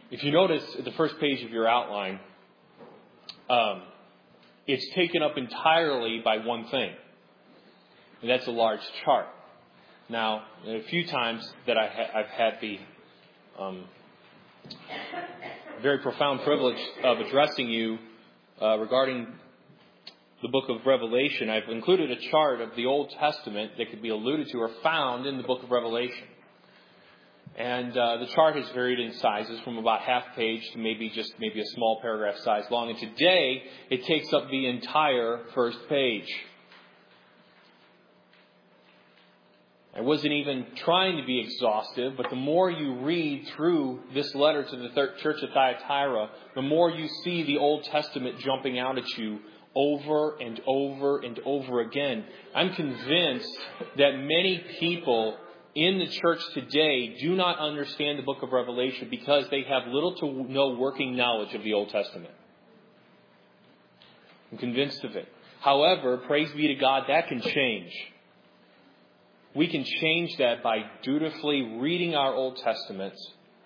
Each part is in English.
If you notice at the first page of your outline, it's taken up entirely by one thing, and that's a large chart. Now, a few times that I've had the very profound privilege of addressing you regarding the book of Revelation, I've included a chart of the Old Testament that could be alluded to or found in the book of Revelation. And the chart has varied in sizes from about half page to maybe a small paragraph size long. And today, it takes up the entire first page. I wasn't even trying to be exhaustive, but the more you read through this letter to the church of Thyatira, the more you see the Old Testament jumping out at you over and over and over again. I'm convinced that many people in the church today do not understand the book of Revelation because they have little to no working knowledge of the Old Testament. I'm convinced of it. However, praise be to God, that can change. We can change that by dutifully reading our Old Testaments,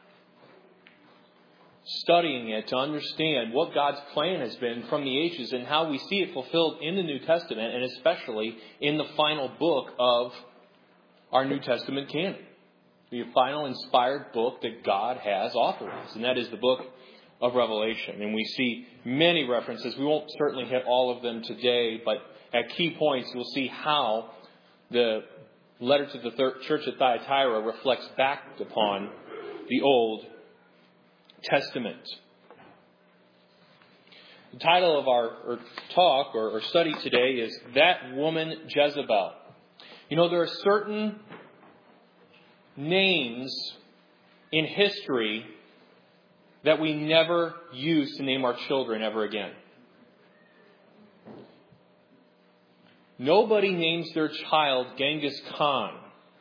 studying it to understand what God's plan has been from the ages and how we see it fulfilled in the New Testament, and especially in the final book of our New Testament canon, the final inspired book that God has authorized, and that is the book of Revelation. And we see many references. We won't certainly hit all of them today, but at key points we'll see how the letter to the church at Thyatira reflects back upon the Old Testament. The title of our talk or study today is That Woman Jezebel. You know, there are certain names in history that we never use to name our children ever again. Nobody names their child Genghis Khan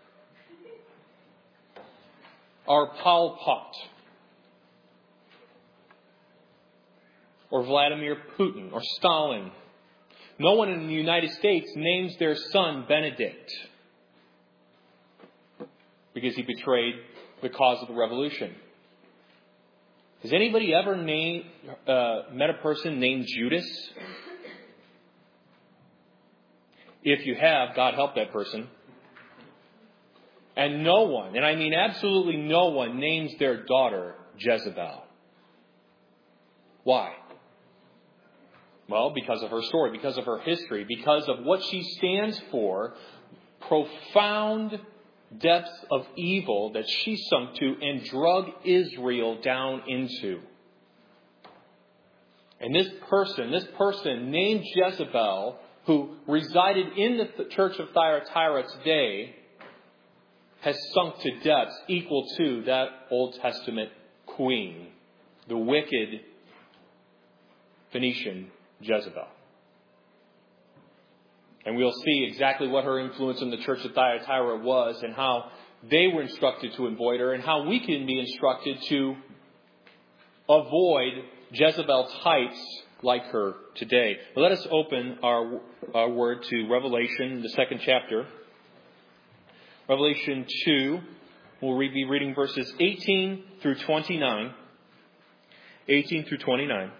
or Pol Pot or Vladimir Putin or Stalin. No one in the United States names their son Benedict because he betrayed the cause of the revolution. Has anybody ever met a person named Judas? If you have, God help that person. And no one, and I mean absolutely no one, names their daughter Jezebel. Why? Well, because of her story, because of her history, because of what she stands for, profound depths of evil that she sunk to and drug Israel down into. And this person named Jezebel, who resided in the church of Thyatira today, has sunk to depths equal to that Old Testament queen, the wicked Phoenician Jezebel. And we'll see exactly what her influence in the church of Thyatira was and how they were instructed to avoid her and how we can be instructed to avoid Jezebel types like her today. But let us open our word to Revelation, the 2nd chapter. Revelation 2, we'll be reading verses 18 through 29. 18 through 29.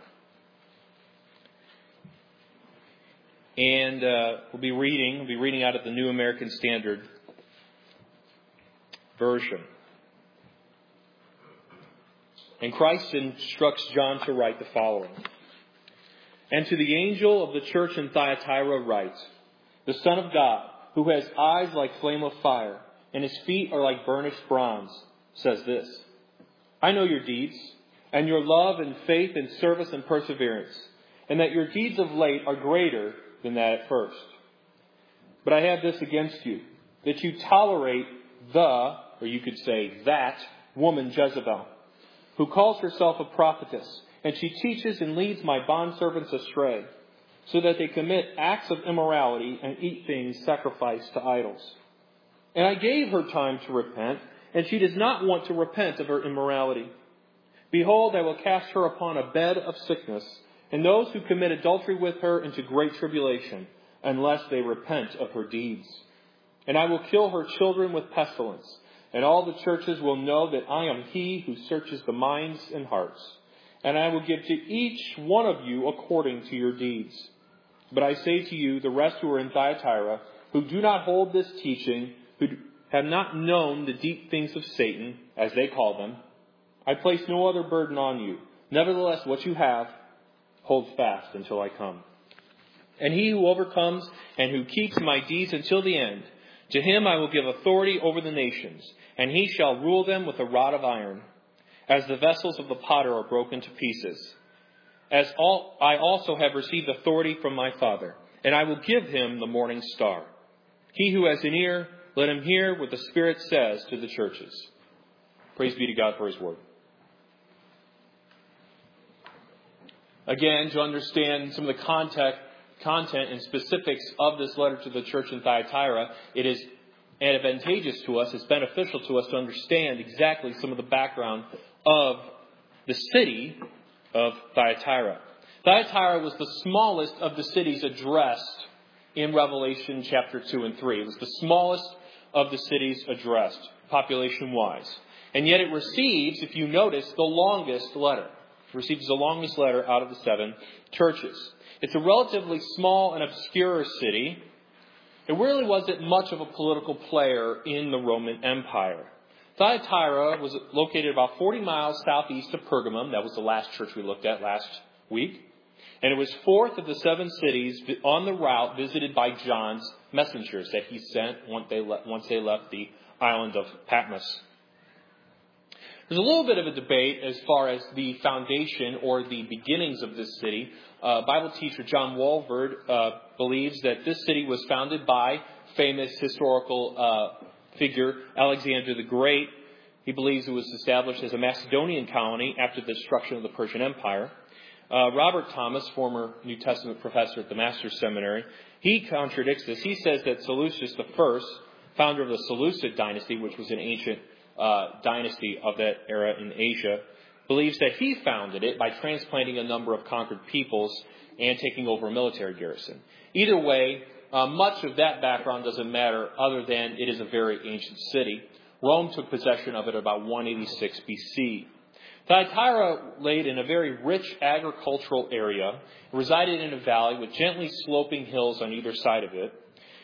And we'll be reading out of the New American Standard Version. And Christ instructs John to write the following. And to the angel of the church in Thyatira write, the Son of God, who has eyes like flame of fire, and his feet are like burnished bronze, says this: I know your deeds, and your love and faith and service and perseverance, and that your deeds of late are greater than that at first. But I have this against you, that you tolerate or you could say that, woman Jezebel, who calls herself a prophetess, and she teaches and leads my bondservants astray, so that they commit acts of immorality and eat things sacrificed to idols. And I gave her time to repent, and she does not want to repent of her immorality. Behold, I will cast her upon a bed of sickness, and those who commit adultery with her into great tribulation, unless they repent of her deeds. And I will kill her children with pestilence, and all the churches will know that I am he who searches the minds and hearts. And I will give to each one of you according to your deeds. But I say to you, the rest who are in Thyatira, who do not hold this teaching, who have not known the deep things of Satan, as they call them, I place no other burden on you. Nevertheless, what you have, hold fast until I come. And he who overcomes and who keeps my deeds until the end, to him I will give authority over the nations, and he shall rule them with a rod of iron, as the vessels of the potter are broken to pieces. I also have received authority from my Father, and I will give him the morning star. He who has an ear, let him hear what the Spirit says to the churches. Praise be to God for his word. Again, to understand some of the content and specifics of this letter to the church in Thyatira, it is advantageous to us, it's beneficial to us to understand exactly some of the background of the city of Thyatira. Thyatira was the smallest of the cities addressed in Revelation chapter 2 and 3. It was the smallest of the cities addressed, population-wise. And yet it receives, if you notice, the longest letter. It receives the longest letter out of the 7 churches. It's a relatively small and obscure city. It really wasn't much of a political player in the Roman Empire. Thyatira was located about 40 miles southeast of Pergamum. That was the last church we looked at last week. And it was 4th of the 7 cities on the route visited by John's messengers that he sent once they left the island of Patmos. There's a little bit of a debate as far as the foundation or the beginnings of this city. Bible teacher John Walvoord believes that this city was founded by famous historical figure Alexander the Great. He believes it was established as a Macedonian colony after the destruction of the Persian Empire. Robert Thomas, former New Testament professor at the Master's Seminary, he contradicts this. He says that Seleucus I, founder of the Seleucid dynasty, which was an ancient dynasty of that era in Asia, believes that he founded it by transplanting a number of conquered peoples and taking over a military garrison. Either way, much of that background doesn't matter other than it is a very ancient city. Rome took possession of it about 186 BC. Thyatira laid in a very rich agricultural area, resided in a valley with gently sloping hills on either side of it.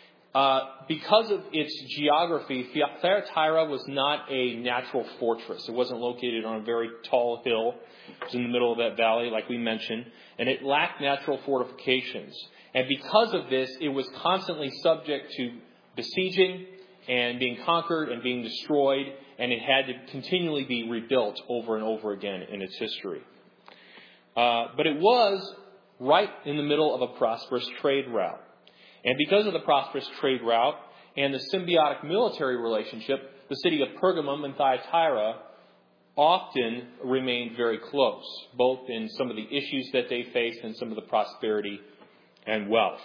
Because of its geography, Thyatira was not a natural fortress. It wasn't located on a very tall hill. It was in the middle of that valley, like we mentioned, and it lacked natural fortifications. And because of this, it was constantly subject to besieging and being conquered and being destroyed, and it had to continually be rebuilt over and over again in its history. But it was right in the middle of a prosperous trade route. And because of the prosperous trade route and the symbiotic military relationship, the city of Pergamum and Thyatira often remained very close, both in some of the issues that they faced and some of the prosperity and wealth.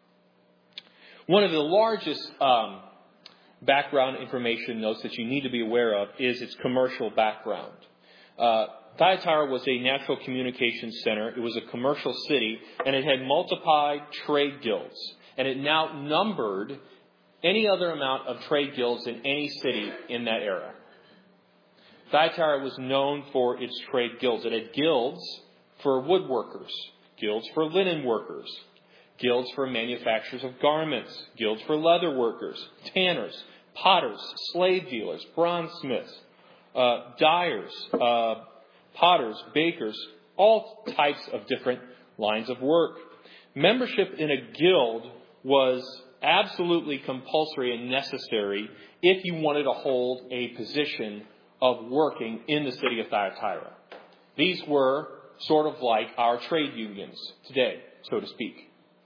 One of the largest background information notes that you need to be aware of is its commercial background. Thyatira was a natural communications center. It was a commercial city, and it had multiplied trade guilds. And it now numbered any other amount of trade guilds in any city in that era. Thyatira was known for its trade guilds. It had guilds for woodworkers, guilds for linen workers, guilds for manufacturers of garments, guilds for leather workers, tanners, potters, slave dealers, bronzesmiths, dyers, potters, bakers, all types of different lines of work. Membership in a guild was absolutely compulsory and necessary if you wanted to hold a position of working in the city of Thyatira. These were sort of like our trade unions today, so to speak.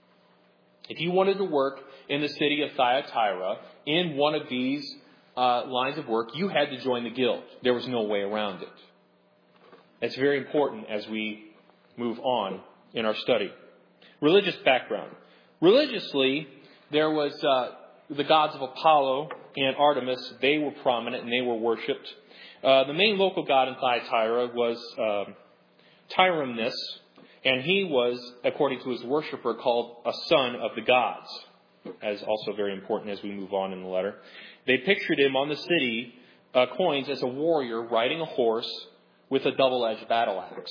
If you wanted to work in the city of Thyatira in one of these lines of work, you had to join the guild. There was no way around it. That's very important as we move on in our study. Religious background. Religiously, there was the gods of Apollo and Artemis. They were prominent and they were worshipped. The main local god in Thyatira was Tyrannus, and he was, according to his worshiper, called a son of the gods, as also very important as we move on in the letter. They pictured him on the city coins as a warrior riding a horse with a double-edged battle axe.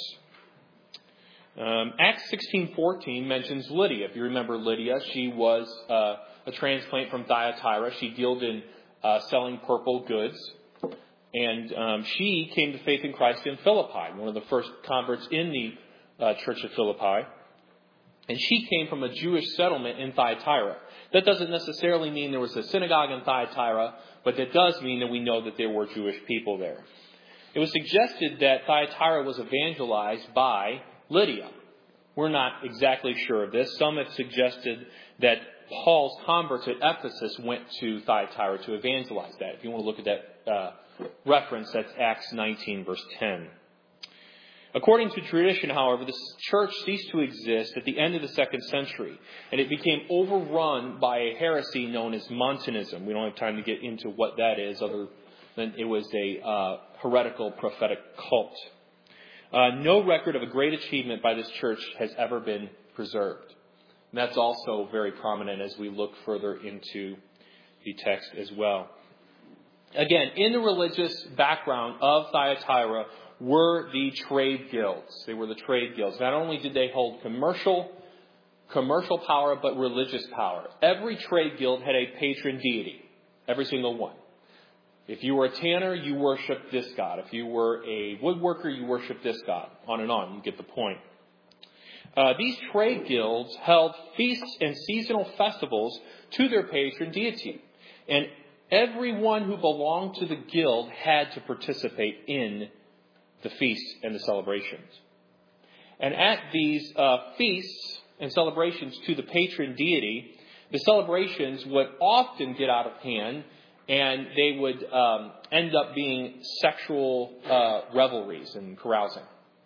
Acts 16:14 mentions Lydia. If you remember Lydia, she was a transplant from Thyatira. She dealt in selling purple goods. And she came to faith in Christ in Philippi, one of the first converts in the church of Philippi. And she came from a Jewish settlement in Thyatira. That doesn't necessarily mean there was a synagogue in Thyatira, but it does mean that we know that there were Jewish people there. It was suggested that Thyatira was evangelized by Lydia. We're not exactly sure of this. Some have suggested that Paul's converts at Ephesus went to Thyatira to evangelize that. If you want to look at that reference, that's Acts 19, verse 10. According to tradition, however, this church ceased to exist at the end of the 2nd century, and it became overrun by a heresy known as Montanism. We don't have time to get into what that is, other than it was a heretical prophetic cult. No record of a great achievement by this church has ever been preserved. And that's also very prominent as we look further into the text as well. Again, in the religious background of Thyatira were the trade guilds. They were the trade guilds. Not only did they hold commercial power, but religious power. Every trade guild had a patron deity. Every single one. If you were a tanner, you worshipped this god. If you were a woodworker, you worshipped this god. On and on. You get the point. These trade guilds held feasts and seasonal festivals to their patron deity. And everyone who belonged to the guild had to participate in the feasts and the celebrations. And at these feasts and celebrations to the patron deity, the celebrations would often get out of hand, and they would end up being sexual revelries and carousing.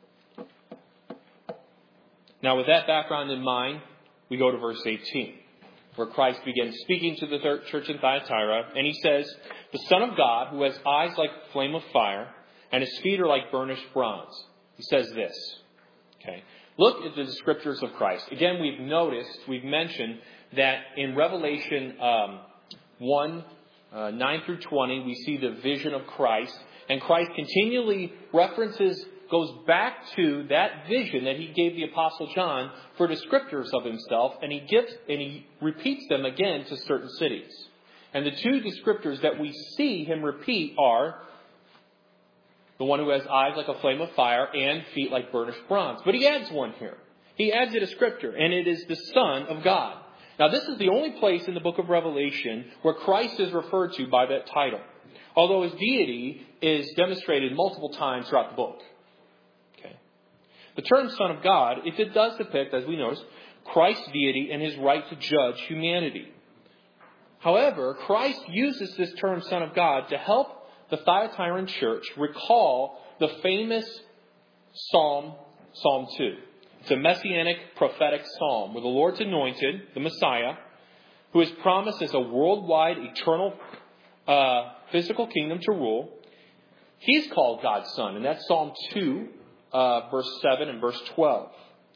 Now, with that background in mind, we go to verse 18, where Christ begins speaking to the church in Thyatira, and he says, "The Son of God, who has eyes like a flame of fire, and his feet are like burnished bronze." He says this. Okay. Look at the descriptors of Christ. Again, we've mentioned that in Revelation 1, 9 through 20, we see the vision of Christ. And Christ continually goes back to that vision that he gave the Apostle John for descriptors of himself. And he repeats them again to certain cities. And the two descriptors that we see him repeat are the one who has eyes like a flame of fire and feet like burnished bronze. But he adds one here. He adds a descriptor, and it is the Son of God. Now, this is the only place in the book of Revelation where Christ is referred to by that title, although his deity is demonstrated multiple times throughout the book. Okay. The term Son of God, it does depict, as we noticed, Christ's deity and his right to judge humanity. However, Christ uses this term Son of God to help the Thyatiran church recall the famous Psalm 2. It's a messianic prophetic psalm where the Lord's anointed, the Messiah, who is promised as a worldwide, eternal, physical kingdom to rule. He's called God's Son, and that's Psalm 2, verse 7 and verse 12.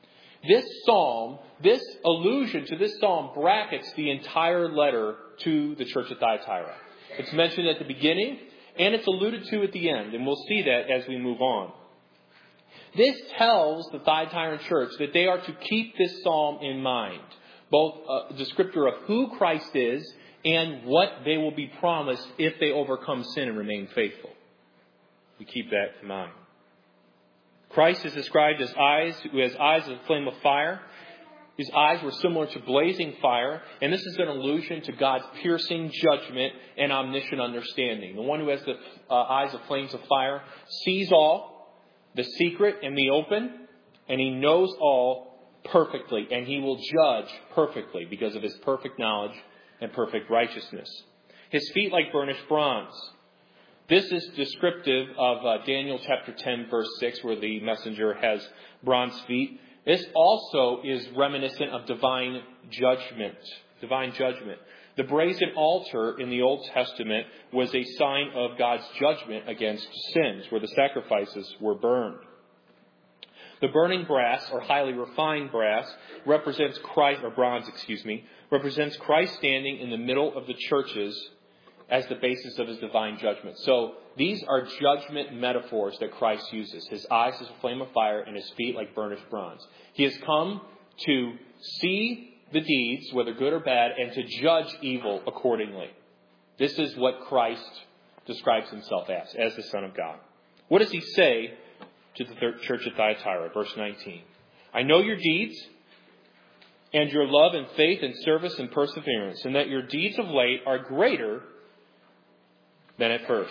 This allusion to this psalm brackets the entire letter to the church of Thyatira. It's mentioned at the beginning, and it's alluded to at the end, and we'll see that as we move on. This tells the Thyatiran church that they are to keep this psalm in mind, both a descriptor of who Christ is and what they will be promised if they overcome sin and remain faithful. We keep that in mind. Christ is described as who has eyes of a flame of fire. His eyes were similar to blazing fire, and this is an allusion to God's piercing judgment and omniscient understanding. The one who has the eyes of flames of fire sees all, the secret and the open, and he knows all perfectly, and he will judge perfectly because of his perfect knowledge and perfect righteousness. His feet like burnished bronze. This is descriptive of Daniel chapter 10, verse 6, where the messenger has bronze feet. This also is reminiscent of divine judgment. The brazen altar in the Old Testament was a sign of God's judgment against sins, where the sacrifices were burned. The burning brass, or highly refined brass, represents Christ standing in the middle of the churches as the basis of his divine judgment. So these are judgment metaphors that Christ uses. His eyes as a flame of fire and his feet like burnished bronze. He has come to see the deeds, whether good or bad, and to judge evil accordingly. This is what Christ describes himself as the Son of God. What does he say to the church at Thyatira? Verse 19. I know your deeds and your love and faith and service and perseverance, and that your deeds of late are greater than at first.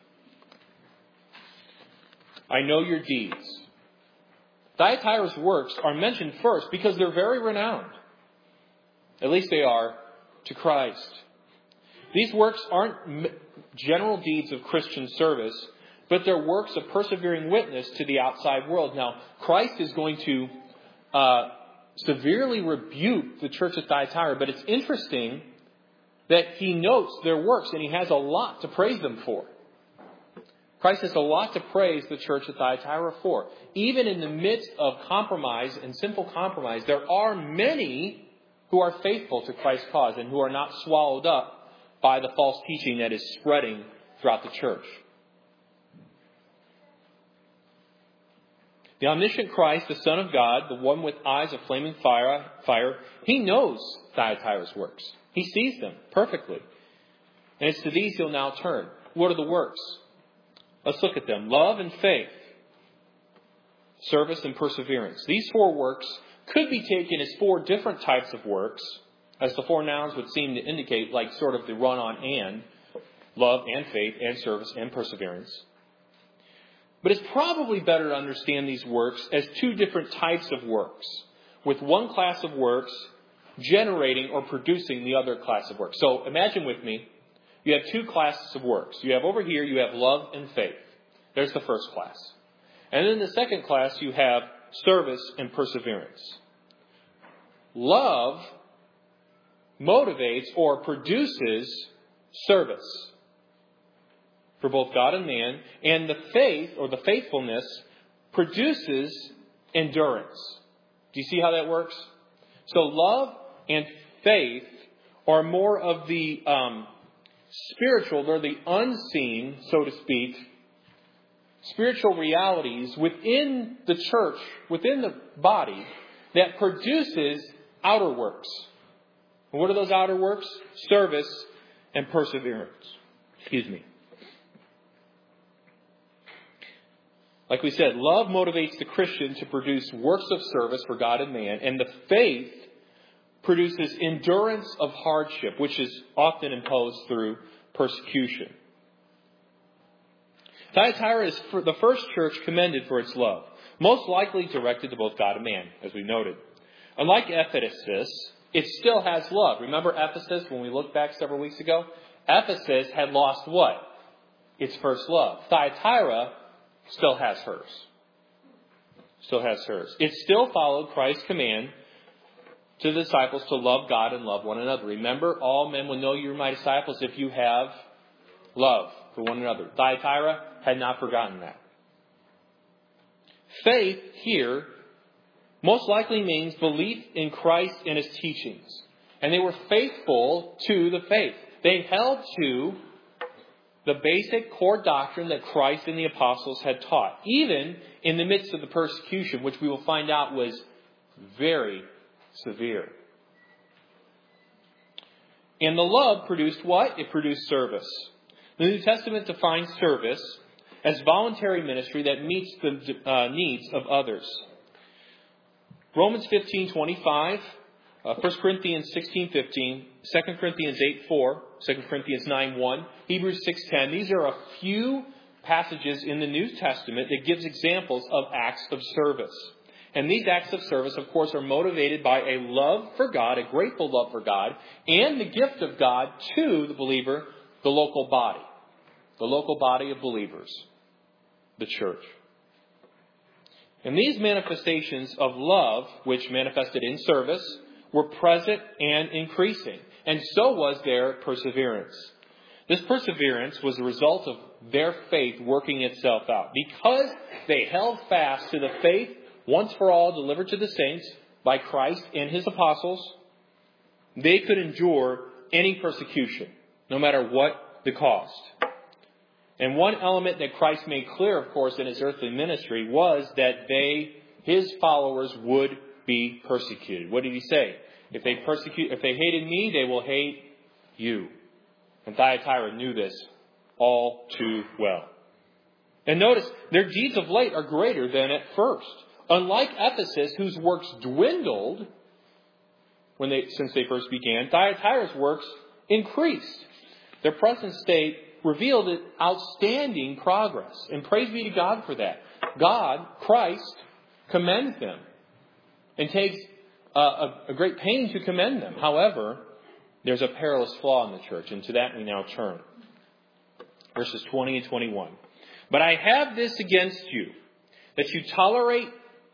I know your deeds. Thyatira's works are mentioned first because they're very renowned. At least they are to Christ. These works aren't general deeds of Christian service, but they're works of persevering witness to the outside world. Now, Christ is going to severely rebuke the church at Thyatira, but it's interesting that he notes their works and he has a lot to praise them for. Christ has a lot to praise the church at Thyatira for. Even in the midst of compromise and simple compromise, there are many who are faithful to Christ's cause and who are not swallowed up by the false teaching that is spreading throughout the church. The omniscient Christ, the Son of God, the one with eyes of flaming fire, he knows Thyatira's works. He sees them perfectly. And it's to these he'll now turn. What are the works? Let's look at them. Love and faith, service and perseverance. These four works could be taken as four different types of works, as the four nouns would seem to indicate, like sort of the run-on and, love and faith and service and perseverance. But it's probably better to understand these works as two different types of works, with one class of works generating or producing the other class of works. So imagine with me, you have two classes of works. You have over here, you have love and faith. There's the first class. And then in the second class, you have service and perseverance. Love motivates or produces service for both God and man, and the faith or the faithfulness produces endurance. Do you see how that works? So love and faith are more of the spiritual, they're the unseen, so to speak, spiritual realities within the church, within the body, that produces outer works. And what are those outer works? Service and perseverance. Like we said, love motivates the Christian to produce works of service for God and man, and the faith produces endurance of hardship, which is often imposed through persecution. Thyatira is the first church commended for its love, most likely directed to both God and man, as we noted. Unlike Ephesus, it still has love. Remember Ephesus, when we looked back several weeks ago? Ephesus had lost what? Its first love. Thyatira still has hers. It still followed Christ's command to the disciples to love God and love one another. Remember, all men will know you're my disciples if you have love for one another. Thyatira had not forgotten that. Faith here most likely means belief in Christ and his teachings. And they were faithful to the faith. They held to the basic core doctrine that Christ and the apostles had taught, even in the midst of the persecution, which we will find out was very severe. And the love produced what? It produced service. The New Testament defines service as voluntary ministry that meets the needs of others. Romans 15:25, 1 Corinthians 16:15, 2 Corinthians 8:4, 2 Corinthians 9:1, Hebrews 6:10. These are a few passages in the New Testament that gives examples of acts of service. And these acts of service, of course, are motivated by a love for God, a grateful love for God, and the gift of God to the believer, the local body of believers, the church. And these manifestations of love, which manifested in service, were present and increasing. And so was their perseverance. This perseverance was a result of their faith working itself out. Because they held fast to the faith once for all delivered to the saints by Christ and his apostles, they could endure any persecution, no matter what the cost. And one element that Christ made clear, of course, in his earthly ministry was that his followers would be persecuted. What did he say? If they hated me, they will hate you. And Thyatira knew this all too well. And notice, their deeds of late are greater than at first. Unlike Ephesus, whose works dwindled since they first began, Thyatira's works increased. Their present state revealed outstanding progress. And praise be to God for that. God, Christ, commends them and takes a great pain to commend them. However, there's a perilous flaw in the church, and to that we now turn. Verses 20 and 21. But I have this against you, that you tolerate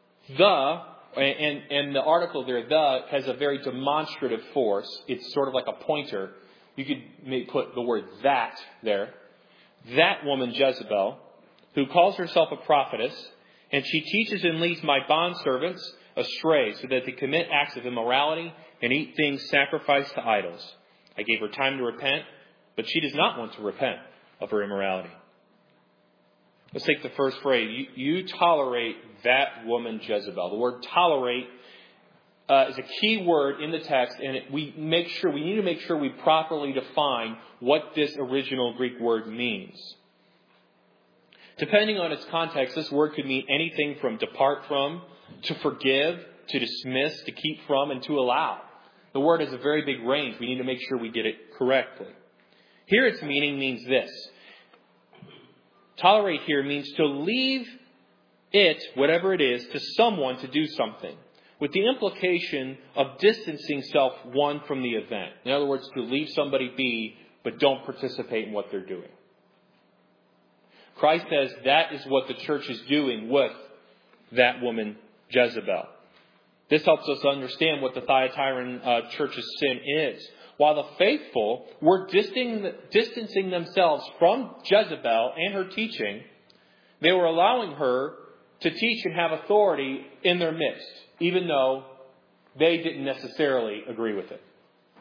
and the article there, the, has a very demonstrative force. It's sort of like a pointer. You could put the word that there. That woman Jezebel, who calls herself a prophetess, and she teaches and leads my bondservants astray, so that they commit acts of immorality and eat things sacrificed to idols. I gave her time to repent, but she does not want to repent of her immorality. Let's take the first phrase. You tolerate that woman Jezebel. The word tolerate is a key word in the text, and we need to make sure we properly define what this original Greek word means. Depending on its context, this word could mean anything from depart from, to forgive, to dismiss, to keep from, and to allow. The word has a very big range. We need to make sure we get it correctly. Here its meaning means this. Tolerate here means to leave it, whatever it is, to someone to do something, with the implication of distancing self one from the event. In other words, to leave somebody be, but don't participate in what they're doing. Christ says that is what the church is doing with that woman Jezebel. This helps us understand what the Thyatiran church's sin is. While the faithful were distancing themselves from Jezebel and her teaching, they were allowing her to teach and have authority in their midst, even though they didn't necessarily agree with it.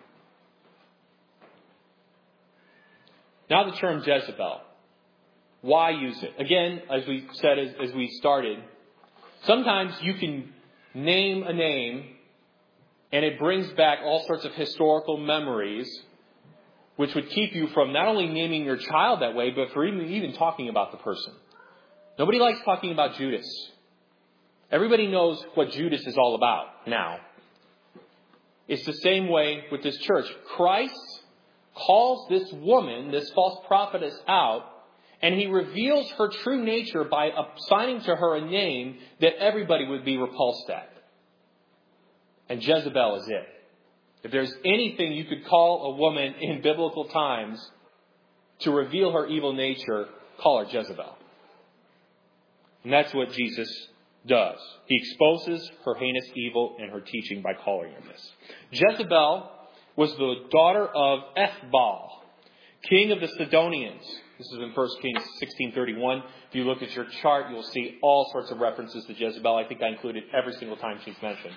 Now the term Jezebel. Why use it? Again, as we said as we started, sometimes you can name a name and it brings back all sorts of historical memories, which would keep you from not only naming your child that way, but for even talking about the person. Nobody likes talking about Judas. Everybody knows what Judas is all about now. It's the same way with this church. Christ calls this woman, this false prophetess, out, and he reveals her true nature by assigning to her a name that everybody would be repulsed at. And Jezebel is it. If there's anything you could call a woman in biblical times to reveal her evil nature, call her Jezebel. And that's what Jesus does. He exposes her heinous evil and her teaching by calling her this. Jezebel was the daughter of Ethbal, king of the Sidonians. This is in 1 Kings 16:31. If you look at your chart, you'll see all sorts of references to Jezebel. I think I included every single time she's mentioned.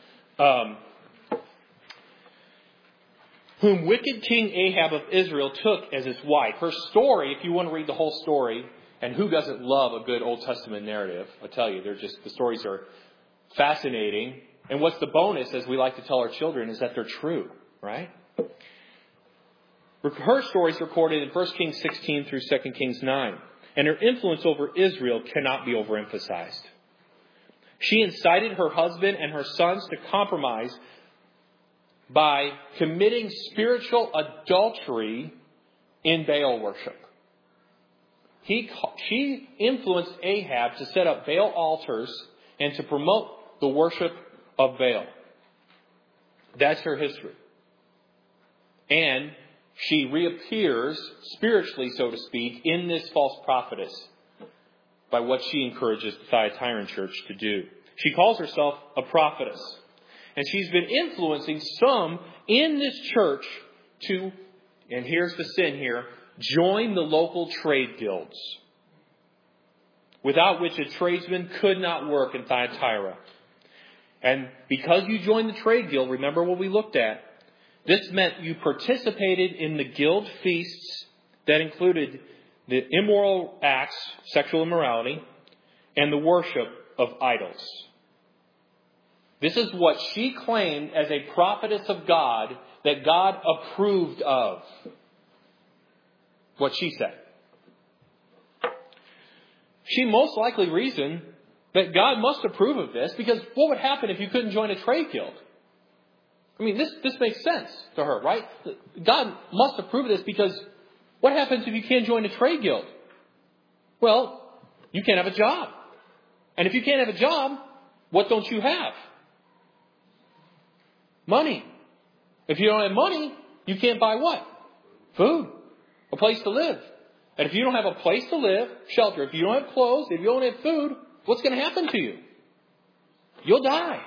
Whom wicked King Ahab of Israel took as his wife. Her story, if you want to read the whole story, and who doesn't love a good Old Testament narrative? I tell you, the stories are fascinating. And what's the bonus, as we like to tell our children, is that they're true, right? Her story is recorded in 1 Kings 16 through 2 Kings 9. And her influence over Israel cannot be overemphasized. She incited her husband and her sons to compromise by committing spiritual adultery in Baal worship. She influenced Ahab to set up Baal altars and to promote the worship of Baal. That's her history. And she reappears spiritually, so to speak, in this false prophetess by what she encourages the Thyatiran church to do. She calls herself a prophetess. And she's been influencing some in this church to, and here's the sin here, join the local trade guilds, without which a tradesman could not work in Thyatira. And because you joined the trade guild, remember what we looked at, this meant you participated in the guild feasts that included the immoral acts, sexual immorality, and the worship of idols. This is what she claimed as a prophetess of God that God approved of. What she said. She most likely reasoned that God must approve of this, because what would happen if you couldn't join a trade guild? I mean, this makes sense to her, right? God must approve of this, because what happens if you can't join a trade guild? Well, you can't have a job. And if you can't have a job, what don't you have? Money. If you don't have money, you can't buy what? Food. A place to live. And if you don't have a place to live, shelter, if you don't have clothes, if you don't have food, what's going to happen to you? You'll die.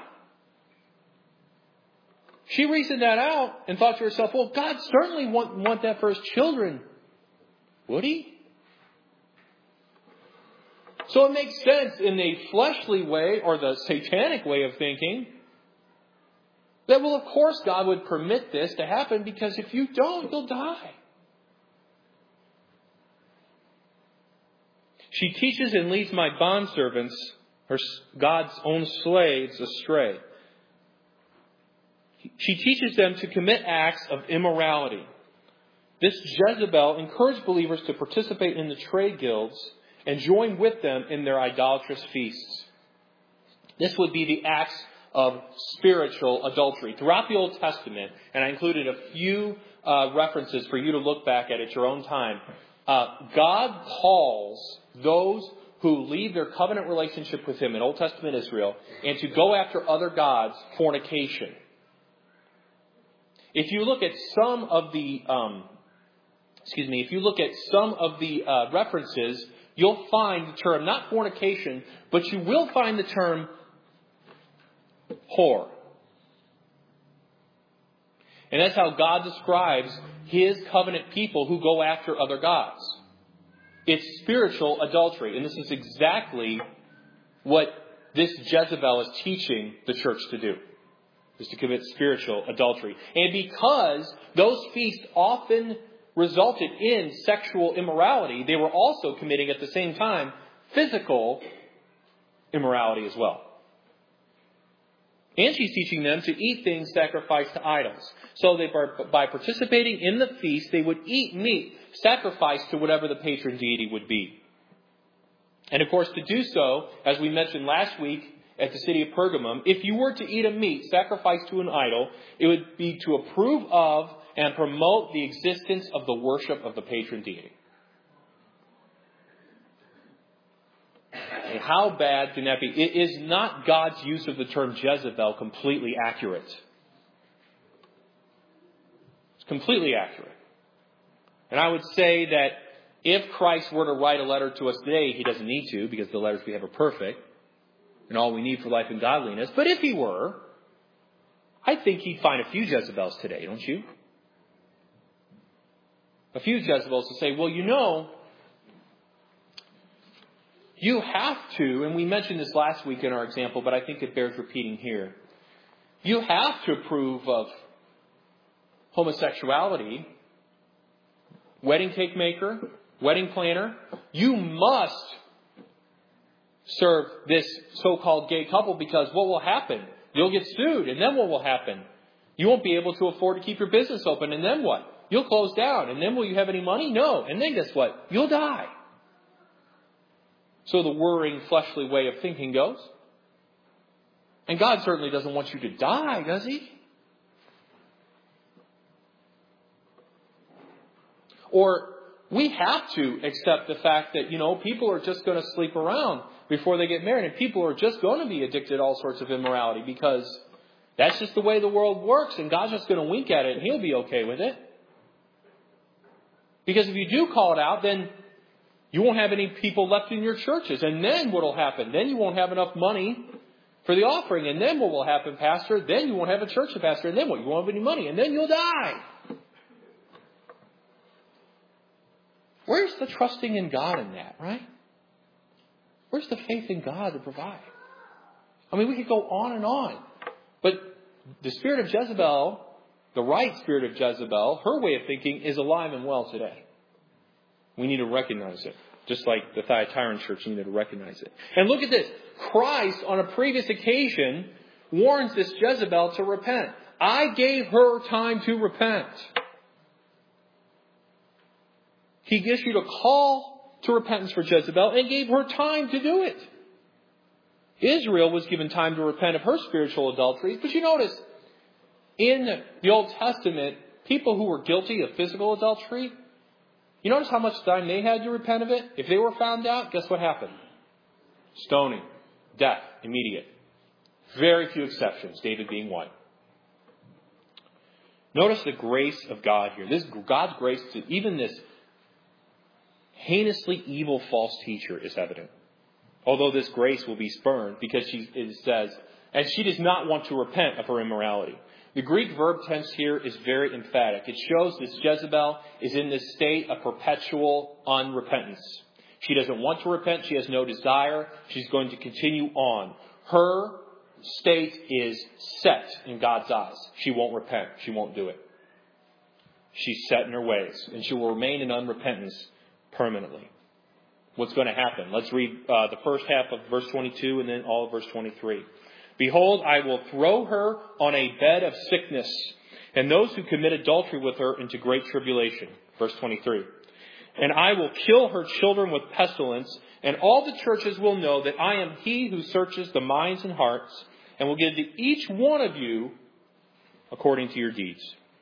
She reasoned that out and thought to herself, well, God certainly want that for his children. Would he? So it makes sense in the fleshly way, or the satanic way of thinking, that, well, of course God would permit this to happen, because if you don't, you'll die. She teaches and leads my bondservants, or God's own slaves, astray. She teaches them to commit acts of immorality. This Jezebel encouraged believers to participate in the trade guilds and join with them in their idolatrous feasts. This would be the acts of spiritual adultery. Throughout the Old Testament, and I included a few references for you to look back at your own time, God calls those who leave their covenant relationship with him in Old Testament Israel and to go after other gods, fornication. If you look at some of the, references, you'll find the term, not fornication, but you will find the term whore. And that's how God describes his covenant people who go after other gods. It's spiritual adultery. And this is exactly what this Jezebel is teaching the church to do. Is to commit spiritual adultery. And because those feasts often resulted in sexual immorality, they were also committing at the same time physical immorality as well. And she's teaching them to eat things sacrificed to idols. So by participating in the feast, they would eat meat sacrificed to whatever the patron deity would be. And of course, to do so, as we mentioned last week at the city of Pergamum, if you were to eat a meat sacrificed to an idol, it would be to approve of and promote the existence of the worship of the patron deity. And how bad can that be? It is not God's use of the term Jezebel completely accurate. It's completely accurate. And I would say that if Christ were to write a letter to us today, he doesn't need to, because the letters we have are perfect and all we need for life and godliness. But if he were, I think he'd find a few Jezebels today, don't you? A few Jezebels to say, well, you have to, and we mentioned this last week in our example, but I think it bears repeating here. You have to approve of homosexuality, wedding cake maker, wedding planner. You must serve this so-called gay couple, because what will happen? You'll get sued, and then what will happen? You won't be able to afford to keep your business open, and then what? You'll close down, and then will you have any money? No. And then guess what? You'll die. So the worrying, fleshly way of thinking goes. And God certainly doesn't want you to die, does he? Or we have to accept the fact that, people are just going to sleep around before they get married. And people are just going to be addicted to all sorts of immorality, because that's just the way the world works. And God's just going to wink at it and he'll be okay with it. Because if you do call it out, then you won't have any people left in your churches. And then what will happen? Then you won't have enough money for the offering. And then what will happen, Pastor? Then you won't have a church to pastor. And then what? You won't have any money. And then you'll die. Where's the trusting in God in that, right? Where's the faith in God to provide? I mean, we could go on and on. But the spirit of Jezebel, the right spirit of Jezebel, her way of thinking is alive and well today. We need to recognize it. Just like the Thyatiran church needed to recognize it. And look at this. Christ, on a previous occasion, warns this Jezebel to repent. I gave her time to repent. He issued a call to repentance for Jezebel and gave her time to do it. Israel was given time to repent of her spiritual adulteries. But you notice, in the Old Testament, people who were guilty of physical adultery, you notice how much time they had to repent of it? If they were found out, guess what happened? Stoning. Death. Immediate. Very few exceptions, David being one. Notice the grace of God here. This God's grace to even this heinously evil false teacher is evident. Although this grace will be spurned because it says, and she does not want to repent of her immorality. The Greek verb tense here is very emphatic. It shows this Jezebel is in this state of perpetual unrepentance. She doesn't want to repent. She has no desire. She's going to continue on. Her state is set in God's eyes. She won't repent. She won't do it. She's set in her ways, and she will remain in unrepentance permanently. What's going to happen? Let's read the first half of verse 22 and then all of verse 23. Behold, I will throw her on a bed of sickness, and those who commit adultery with her into great tribulation. Verse 23. And I will kill her children with pestilence, and all the churches will know that I am he who searches the minds and hearts, and will give to each one of you according to your deeds.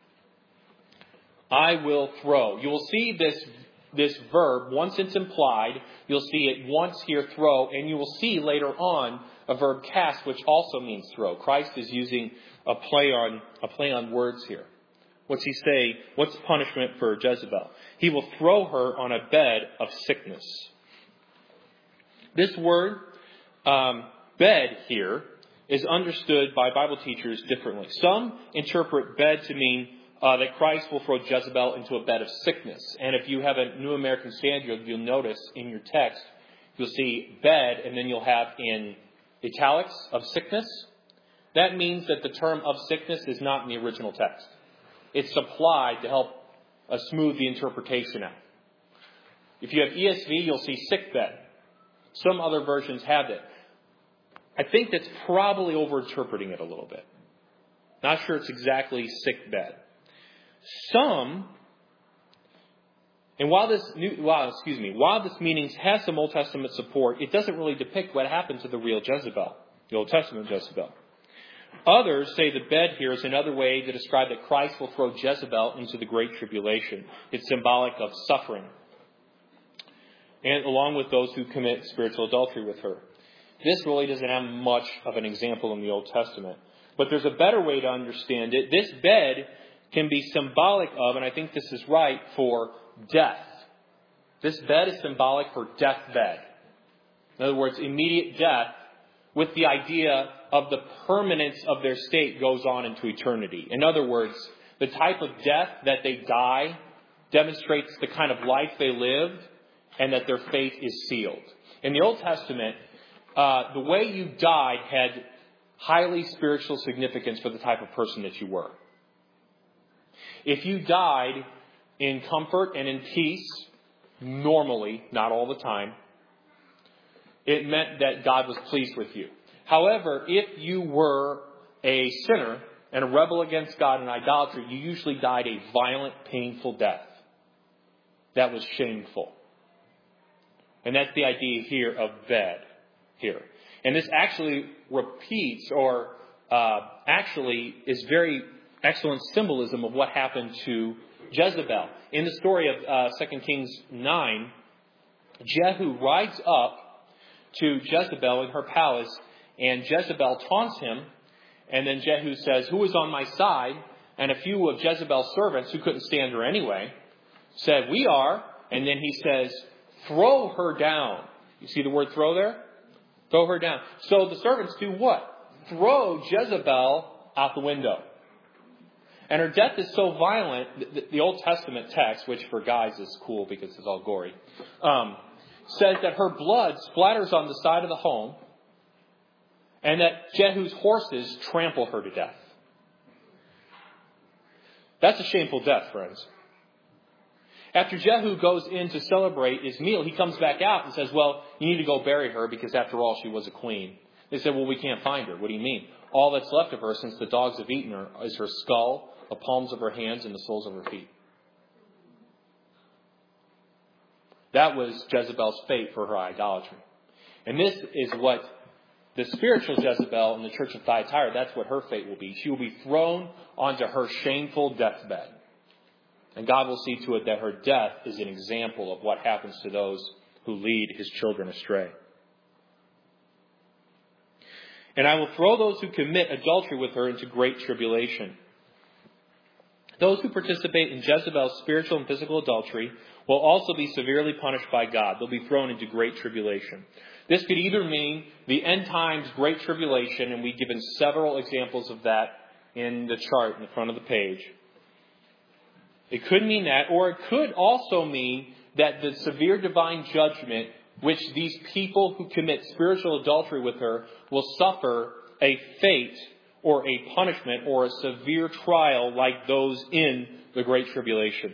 I will throw. You will see this verb, once it's implied, you'll see it once here, throw, and you will see later on a verb cast, which also means throw. Christ is using a play on words here. What's he say? What's punishment for Jezebel? He will throw her on a bed of sickness. This word, bed here, is understood by Bible teachers differently. Some interpret bed to mean that Christ will throw Jezebel into a bed of sickness. And if you have a New American Standard, you'll notice in your text, you'll see bed, and then you'll have in italics of sickness. That means that the term of sickness is not in the original text. It's supplied to help smooth the interpretation out. If you have ESV, you'll see sick bed. Some other versions have it. I think that's probably overinterpreting it a little bit. Not sure it's exactly sick bed. While this meaning has some Old Testament support, it doesn't really depict what happened to the real Jezebel, the Old Testament Jezebel. Others say the bed here is another way to describe that Christ will throw Jezebel into the great tribulation. It's symbolic of suffering, and along with those who commit spiritual adultery with her. This really doesn't have much of an example in the Old Testament. But there's a better way to understand it. This bed can be symbolic of, and I think this is right, for death. This bed is symbolic for deathbed. In other words, immediate death, with the idea of the permanence of their state goes on into eternity. In other words, the type of death that they die demonstrates the kind of life they lived and that their fate is sealed. In the Old Testament, the way you died had highly spiritual significance for the type of person that you were. If you died in comfort and in peace, normally, not all the time, it meant that God was pleased with you. However, if you were a sinner and a rebel against God in idolatry, you usually died a violent, painful death. That was shameful. And that's the idea here of bed here. And this actually repeats or actually is very excellent symbolism of what happened to Jezebel. In the story of 2 Kings 9, Jehu rides up to Jezebel in her palace, and Jezebel taunts him, and then Jehu says, "Who is on my side?" And a few of Jezebel's servants, who couldn't stand her anyway, said, "We are." And then he says, "Throw her down." You see the word throw there? Throw her down. So the servants do what? Throw Jezebel out the window. And her death is so violent, the Old Testament text, which for guys is cool because it's all gory, says that her blood splatters on the side of the home and that Jehu's horses trample her to death. That's a shameful death, friends. After Jehu goes in to celebrate his meal, he comes back out and says, well, you need to go bury her because after all, she was a queen. They said, well, we can't find her. What do you mean? All that's left of her since the dogs have eaten her is her skull, the palms of her hands, and the soles of her feet. That was Jezebel's fate for her idolatry. And this is what the spiritual Jezebel in the church of Thyatira, that's what her fate will be. She will be thrown onto her shameful deathbed. And God will see to it that her death is an example of what happens to those who lead his children astray. And I will throw those who commit adultery with her into great tribulation. Those who participate in Jezebel's spiritual and physical adultery will also be severely punished by God. They'll be thrown into great tribulation. This could either mean the end times great tribulation, and we've given several examples of that in the chart in the front of the page. It could mean that, or it could also mean that the severe divine judgment which these people who commit spiritual adultery with her will suffer a fate or a punishment or a severe trial like those in the Great Tribulation.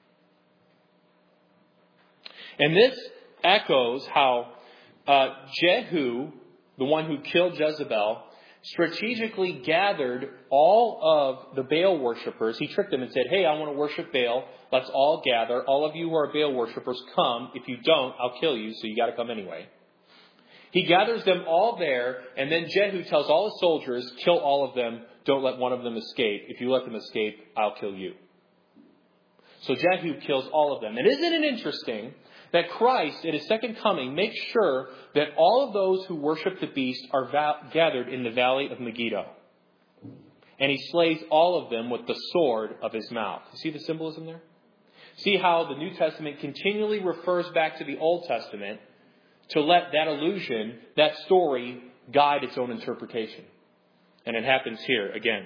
And this echoes how Jehu, the one who killed Jezebel, strategically gathered all of the Baal worshippers. He tricked them and said, hey, I want to worship Baal. Let's all gather. All of you who are Baal worshippers, come. If you don't, I'll kill you, so you got to come anyway. He gathers them all there, and then Jehu tells all his soldiers, kill all of them. Don't let one of them escape. If you let them escape, I'll kill you. So Jehu kills all of them. And isn't it interesting that Christ, at his second coming, makes sure that all of those who worship the beast are gathered in the valley of Megiddo. And he slays all of them with the sword of his mouth. You see the symbolism there? See how the New Testament continually refers back to the Old Testament to let that illusion, that story, guide its own interpretation. And it happens here again.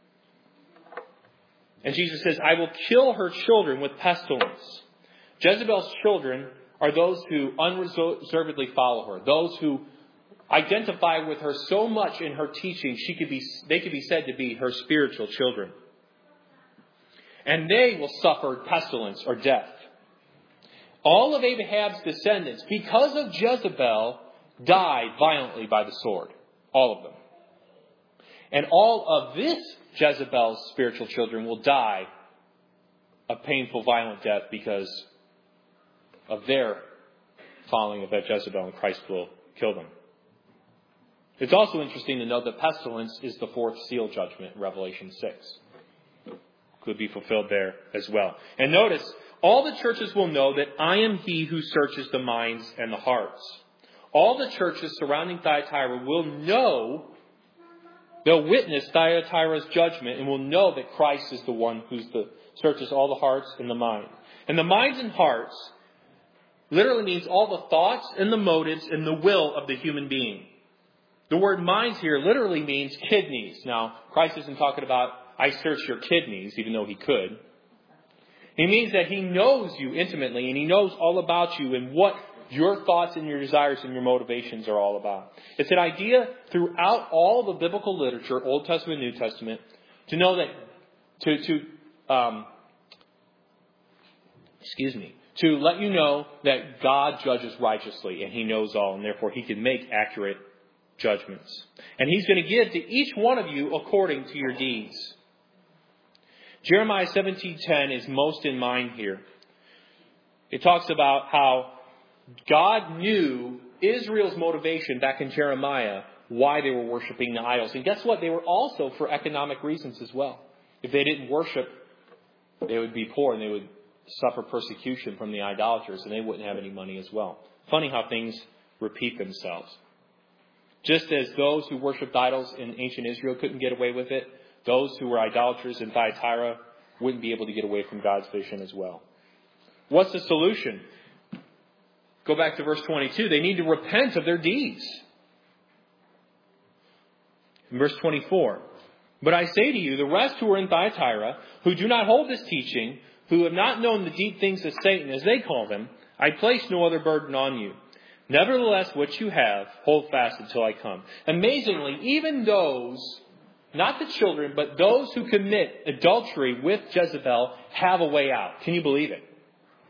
And Jesus says, I will kill her children with pestilence. Jezebel's children are those who unreservedly follow her. Those who identify with her so much in her teaching, they could be said to be her spiritual children. And they will suffer pestilence or death. All of Ahab's descendants, because of Jezebel, died violently by the sword. All of them. And all of this Jezebel's spiritual children will die a painful, violent death because of their following of that Jezebel, and Christ will kill them. It's also interesting to note that pestilence is the fourth seal judgment in Revelation 6. Could be fulfilled there as well. And notice, all the churches will know that I am he who searches the minds and the hearts. All the churches surrounding Thyatira will know, they'll witness Thyatira's judgment and will know that Christ is the one who searches all the hearts and the mind. And the minds and hearts literally means all the thoughts and the motives and the will of the human being. The word minds here literally means kidneys. Now, Christ isn't talking about, I search your kidneys, even though he could. He means that he knows you intimately and he knows all about you and what your thoughts and your desires and your motivations are all about. It's an idea throughout all the biblical literature, Old Testament, New Testament, to know that, to let you know that God judges righteously and he knows all, and therefore he can make accurate judgments. And he's going to give to each one of you according to your deeds. Jeremiah 17:10 is most in mind here. It talks about how God knew Israel's motivation back in Jeremiah, why they were worshiping the idols. And guess what? They were also for economic reasons as well. If they didn't worship, they would be poor and they would suffer persecution from the idolaters and they wouldn't have any money as well. Funny how things repeat themselves. Just as those who worshipped idols in ancient Israel couldn't get away with it, those who were idolaters in Thyatira wouldn't be able to get away from God's vision as well. What's the solution? Go back to verse 22. They need to repent of their deeds. In verse 24. But I say to you, the rest who are in Thyatira, who do not hold this teaching, who have not known the deep things of Satan, as they call them, I place no other burden on you. Nevertheless, what you have, hold fast until I come. Amazingly, even those, not the children, but those who commit adultery with Jezebel have a way out. Can you believe it?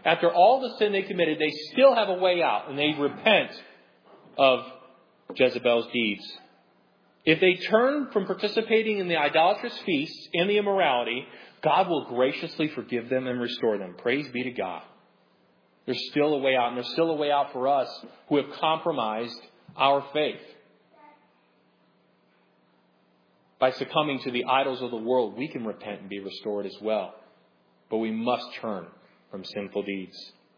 after all the sin they committed, they still have a way out, and they repent of Jezebel's deeds. If they turn from participating in the idolatrous feasts and the immorality, God will graciously forgive them and restore them. Praise be to God. There's still a way out, and there's still a way out for us who have compromised our faith. By succumbing to the idols of the world, we can repent and be restored as well. But we must turn from sinful deeds.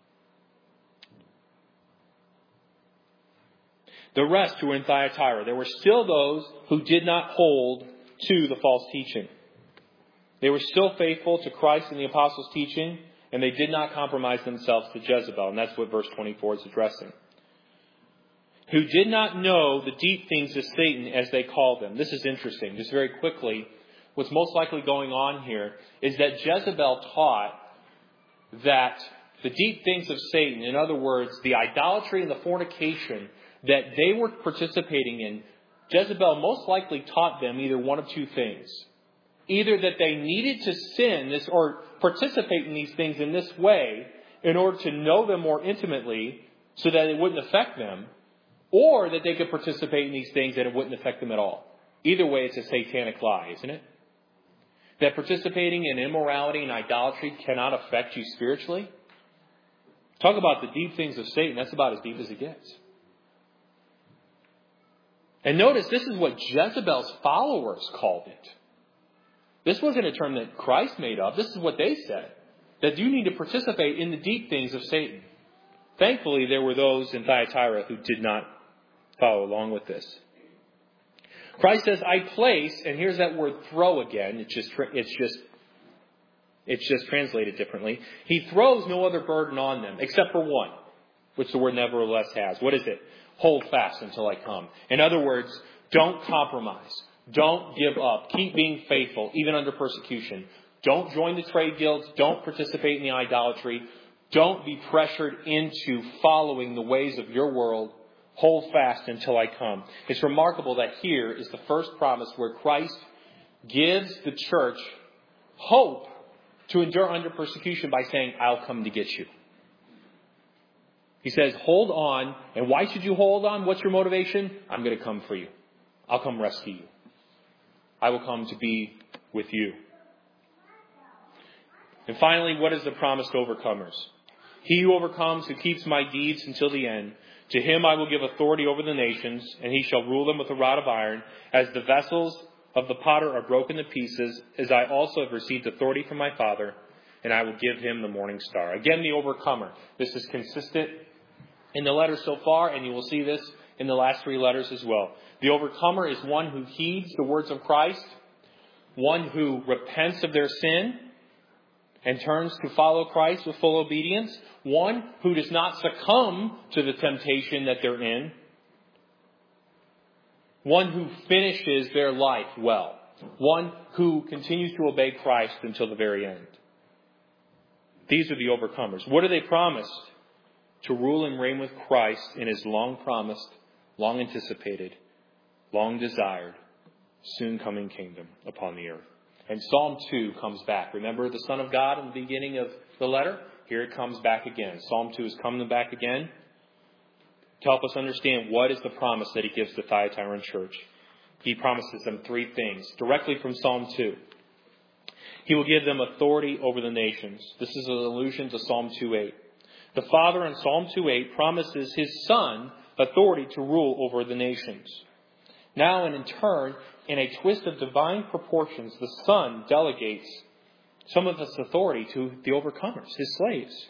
The rest who were in Thyatira, there were still those who did not hold to the false teaching. They were still faithful to Christ and the apostles' teaching, and they did not compromise themselves to Jezebel. And that's what verse 24 is addressing. Who did not know the deep things of Satan, as they called them. This is interesting. Just very quickly, what's most likely going on here is that Jezebel taught that the deep things of Satan, in other words, the idolatry and the fornication that they were participating in, Jezebel most likely taught them either one of two things. Either that they needed to sin this or participate in these things in this way in order to know them more intimately so that it wouldn't affect them, or that they could participate in these things and it wouldn't affect them at all. Either way, it's a satanic lie, isn't it? That participating in immorality and idolatry cannot affect you spiritually. Talk about the deep things of Satan. That's about as deep as it gets. And notice, this is what Jezebel's followers called it. This wasn't a term that Christ made up. This is what they said. That you need to participate in the deep things of Satan. Thankfully, there were those in Thyatira who did not follow along with this. Christ says, I place, and here's that word throw again. It's just translated differently. He throws no other burden on them except for one, which the word nevertheless has. What is it? Hold fast until I come. In other words, don't compromise. Don't give up. Keep being faithful, even under persecution. Don't join the trade guilds. Don't participate in the idolatry. Don't be pressured into following the ways of your world. Hold fast until I come. It's remarkable that here is the first promise where Christ gives the church hope to endure under persecution by saying, I'll come to get you. He says, hold on. And why should you hold on? What's your motivation? I'm going to come for you. I'll come rescue you. I will come to be with you. And finally, what is the promise to overcomers? He who overcomes, who keeps my deeds until the end, to him I will give authority over the nations, and he shall rule them with a rod of iron, as the vessels of the potter are broken to pieces, as I also have received authority from my Father, and I will give him the morning star. Again, the overcomer. This is consistent in the letters so far, and you will see this in the last three letters as well. The overcomer is one who heeds the words of Christ, one who repents of their sin and turns to follow Christ with full obedience, one who does not succumb to the temptation that they're in, one who finishes their life well, one who continues to obey Christ until the very end. These are the overcomers. What are they promised? To rule and reign with Christ in his long promised, long anticipated, long desired, soon coming kingdom upon the earth. And Psalm 2 comes back. Remember the Son of God in the beginning of the letter? Here it comes back again. Psalm 2 is coming back again to help us understand what is the promise that he gives the Thyatiran church. He promises them three things directly from Psalm 2. He will give them authority over the nations. This is an allusion to Psalm 2:8. The Father in Psalm 2:8 promises his Son authority to rule over the nations. Now, and in turn, in a twist of divine proportions, the Son delegates some of this authority to the overcomers, his slaves.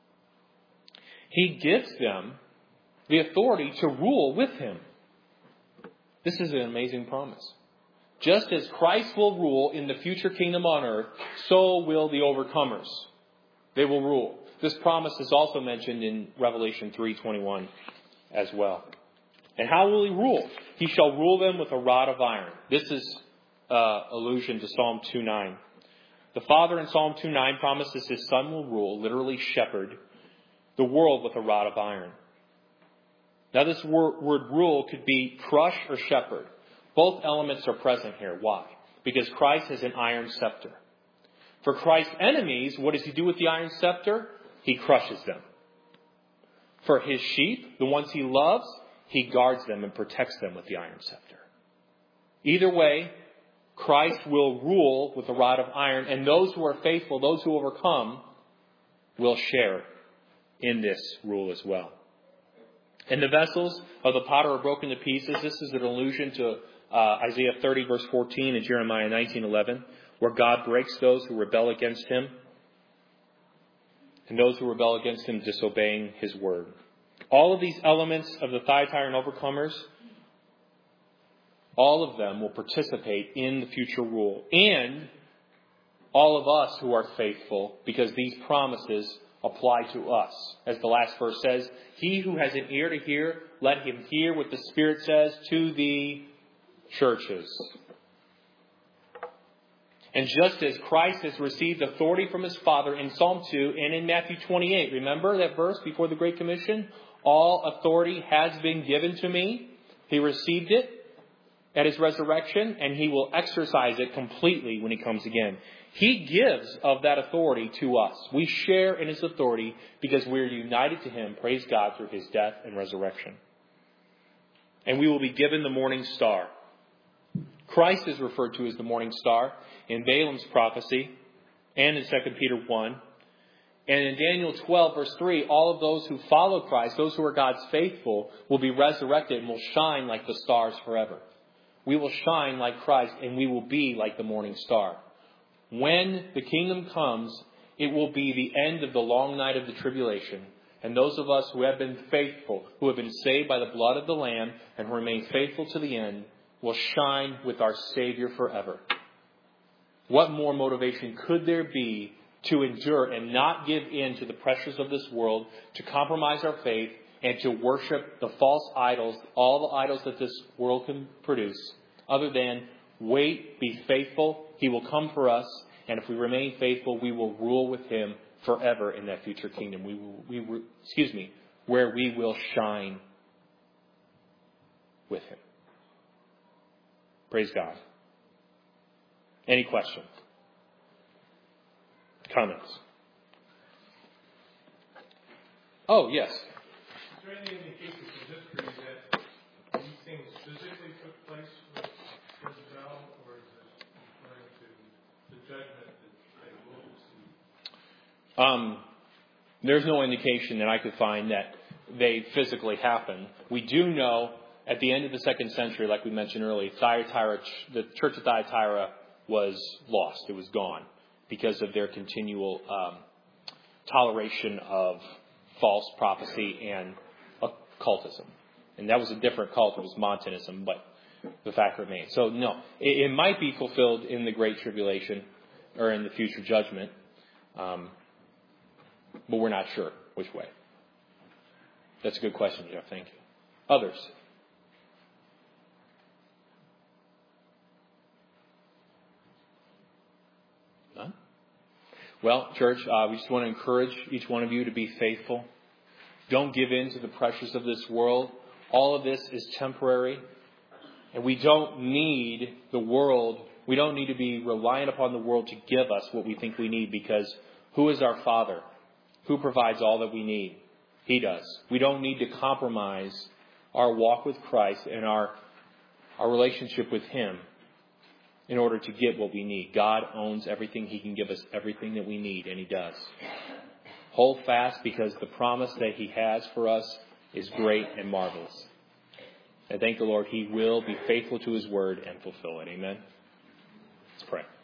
He gives them the authority to rule with him. This is an amazing promise. Just as Christ will rule in the future kingdom on earth, so will the overcomers. They will rule. This promise is also mentioned in Revelation 3:21 as well. And how will he rule? He shall rule them with a rod of iron. This is allusion to Psalm 2:9. The Father in Psalm 2:9 promises his Son will rule, literally shepherd, the world with a rod of iron. Now this word rule could be crush or shepherd. Both elements are present here. Why? Because Christ has an iron scepter. For Christ's enemies, what does he do with the iron scepter? he crushes them. For his sheep, the ones he loves, he guards them and protects them with the iron scepter. Either way, Christ will rule with a rod of iron, and those who are faithful, those who overcome, will share in this rule as well. And the vessels of the potter are broken to pieces. This is an allusion to Isaiah 30 verse 14 and Jeremiah 19:11, where God breaks those who rebel against him, and those who rebel against him disobeying his word. All of these elements of the Thyatira and overcomers, all of them will participate in the future rule. And all of us who are faithful, because these promises apply to us. As the last verse says, he who has an ear to hear, let him hear what the Spirit says to the churches. And just as Christ has received authority from his Father in Psalm 2 and in Matthew 28, remember that verse before the Great Commission? All authority has been given to me. He received it at his resurrection, and he will exercise it completely when he comes again. He gives of that authority to us. We share in his authority because we're united to him, praise God, through his death and resurrection. And we will be given the morning star. Christ is referred to as the morning star in Balaam's prophecy and in 2 Peter 1. And in Daniel 12, verse 3, all of those who follow Christ, those who are God's faithful, will be resurrected and will shine like the stars forever. We will shine like Christ, and we will be like the morning star. When the kingdom comes, it will be the end of the long night of the tribulation. And those of us who have been faithful, who have been saved by the blood of the Lamb, and who remain faithful to the end, will shine with our Savior forever. What more motivation could there be to endure and not give in to the pressures of this world, to compromise our faith, and to worship the false idols, all the idols that this world can produce, other than wait, be faithful, he will come for us, and if we remain faithful, we will rule with him forever in that future kingdom. Where we will shine with him. Praise God. Any questions? Comments? Oh, yes. Is there any indication from history that these things physically took place with Jezebel, or is this referring to the judgment that they will receive? There's no indication that I could find that they physically happened. We do know at the end of the 2nd century, like we mentioned earlier, the church of Thyatira was lost. It was gone because of their continual toleration of false prophecy and occultism. And that was a different cult. It was Montanism, but the fact remains. So, no, it might be fulfilled in the Great Tribulation or in the future judgment, but we're not sure which way. That's a good question, Jeff. Thank you. Others? None? Well, church, we just want to encourage each one of you to be faithful. Don't give in to the pressures of this world. All of this is temporary. And we don't need the world. We don't need to be reliant upon the world to give us what we think we need, because who is our Father? Who provides all that we need? He does. We don't need to compromise our walk with Christ and our relationship with him in order to get what we need. God owns everything. He can give us everything that we need, and he does. Hold fast, because the promise that he has for us is great and marvelous. And thank the Lord, he will be faithful to his word and fulfill it. Amen. Let's pray.